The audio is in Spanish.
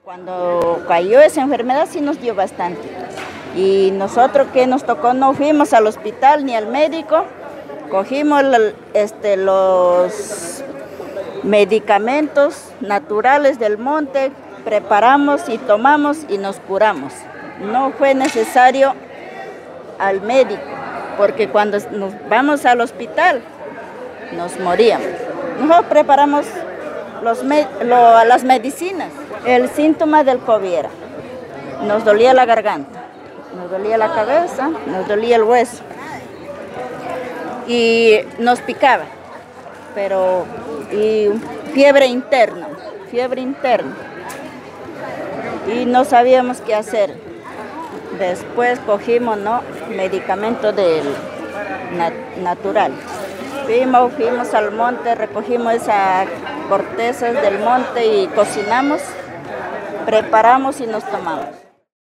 Cuando cayó esa enfermedad sí nos dio bastante. Y nosotros que nos tocó, no fuimos al hospital ni al médico, cogimos los medicamentos naturales del monte, preparamos y tomamos y nos curamos. No fue necesario al médico, porque cuando nos vamos al hospital nos moríamos. Nosotros preparamos las medicinas. El síntoma del COVID era, nos dolía la garganta, nos dolía la cabeza, nos dolía el hueso y nos picaba, y fiebre interna, y no sabíamos qué hacer. Después cogimos medicamento natural. Fuimos al monte, recogimos esas cortezas del monte y cocinamos, preparamos y nos tomamos.